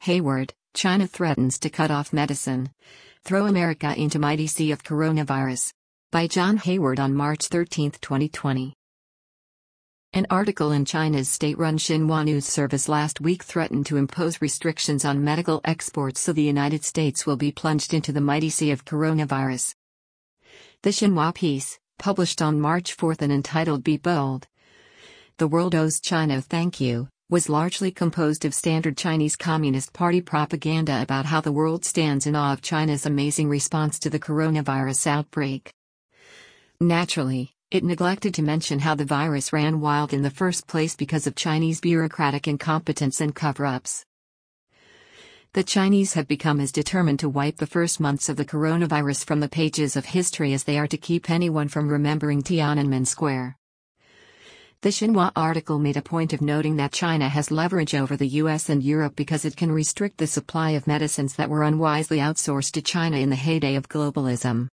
Hayward, China threatens to cut off medicine. Throw America into mighty sea of coronavirus. By John Hayward on March 13, 2020. An article in China's state-run Xinhua news service last week threatened to impose restrictions on medical exports, so the United States will be plunged into the mighty sea of coronavirus. The Xinhua piece, published on March 4 and entitled "Be Bold. The World Owes China Thank You," was largely composed of standard Chinese Communist Party propaganda about how the world stands in awe of China's amazing response to the coronavirus outbreak. Naturally, it neglected to mention how the virus ran wild in the first place because of Chinese bureaucratic incompetence and cover-ups. The Chinese have become as determined to wipe the first months of the coronavirus from the pages of history as they are to keep anyone from remembering Tiananmen Square. The Xinhua article made a point of noting that China has leverage over the US and Europe because it can restrict the supply of medicines that were unwisely outsourced to China in the heyday of globalism.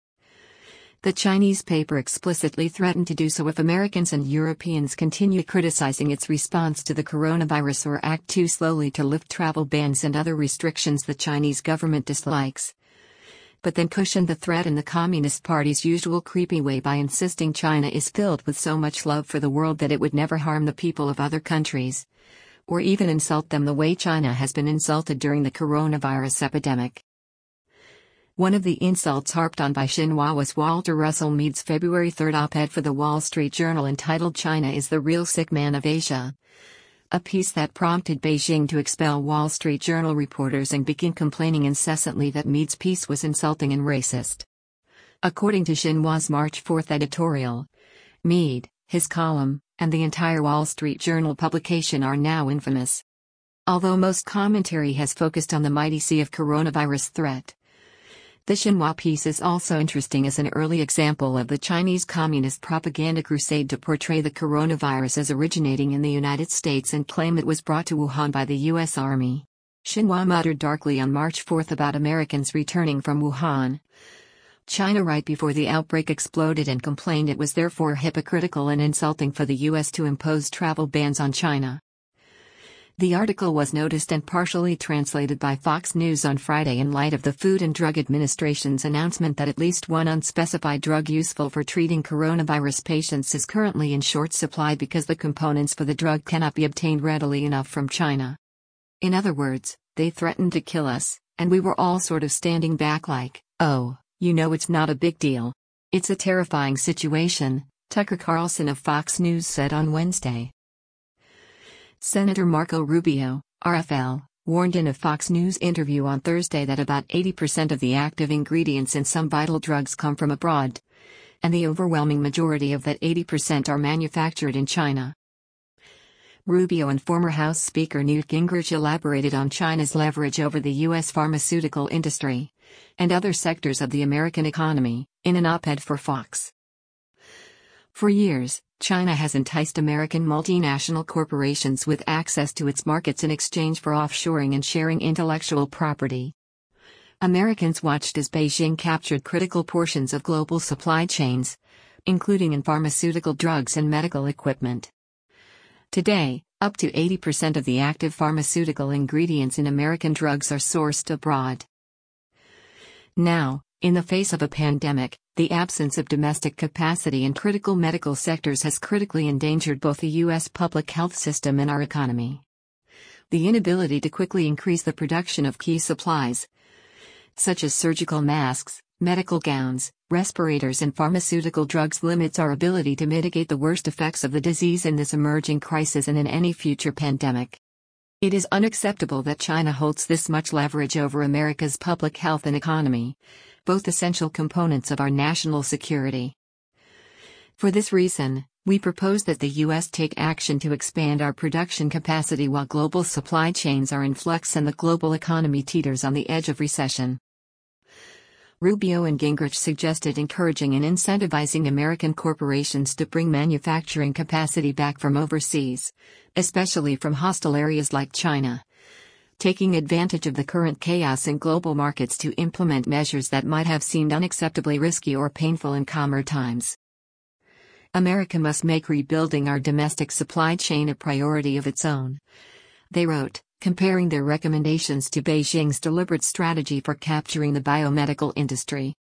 The Chinese paper explicitly threatened to do so if Americans and Europeans continue criticizing its response to the coronavirus or act too slowly to lift travel bans and other restrictions the Chinese government dislikes. But then cushioned the threat in the Communist Party's usual creepy way by insisting China is filled with so much love for the world that it would never harm the people of other countries, or even insult them the way China has been insulted during the coronavirus epidemic. One of the insults harped on by Xinhua was Walter Russell Mead's February 3 op-ed for the Wall Street Journal entitled "China is the Real Sick Man of Asia," a piece that prompted Beijing to expel Wall Street Journal reporters and begin complaining incessantly that Mead's piece was insulting and racist. According to Xinhua's March 4 editorial, Mead, his column, and the entire Wall Street Journal publication are now infamous. Although most commentary has focused on the mighty sea of coronavirus threat, the Xinhua piece is also interesting as an early example of the Chinese Communist propaganda crusade to portray the coronavirus as originating in the United States and claim it was brought to Wuhan by the U.S. Army. Xinhua muttered darkly on March 4 about Americans returning from Wuhan, China right before the outbreak exploded, and complained it was therefore hypocritical and insulting for the U.S. to impose travel bans on China. The article was noticed and partially translated by Fox News on Friday in light of the Food and Drug Administration's announcement that at least one unspecified drug useful for treating coronavirus patients is currently in short supply because the components for the drug cannot be obtained readily enough from China. In other words, they threatened to kill us, and we were all sort of standing back like, "Oh, you know, it's not a big deal. It's a terrifying situation," Tucker Carlson of Fox News said on Wednesday. Senator Marco Rubio, RFL, warned in a Fox News interview on Thursday that about 80% of the active ingredients in some vital drugs come from abroad, and the overwhelming majority of that 80% are manufactured in China. Rubio and former House Speaker Newt Gingrich elaborated on China's leverage over the U.S. pharmaceutical industry and other sectors of the American economy in an op-ed for Fox. For years, China has enticed American multinational corporations with access to its markets in exchange for offshoring and sharing intellectual property. Americans watched as Beijing captured critical portions of global supply chains, including in pharmaceutical drugs and medical equipment. Today, up to 80% of the active pharmaceutical ingredients in American drugs are sourced abroad. Now, in the face of a pandemic, the absence of domestic capacity in critical medical sectors has critically endangered both the U.S. public health system and our economy. The inability to quickly increase the production of key supplies, such as surgical masks, medical gowns, respirators, and pharmaceutical drugs, limits our ability to mitigate the worst effects of the disease in this emerging crisis and in any future pandemic. It is unacceptable that China holds this much leverage over America's public health and economy, both essential components of our national security. For this reason, we propose that the U.S. take action to expand our production capacity while global supply chains are in flux and the global economy teeters on the edge of recession. Rubio and Gingrich suggested encouraging and incentivizing American corporations to bring manufacturing capacity back from overseas, especially from hostile areas like China, taking advantage of the current chaos in global markets to implement measures that might have seemed unacceptably risky or painful in calmer times. America must make rebuilding our domestic supply chain a priority of its own, they wrote, comparing their recommendations to Beijing's deliberate strategy for capturing the biomedical industry.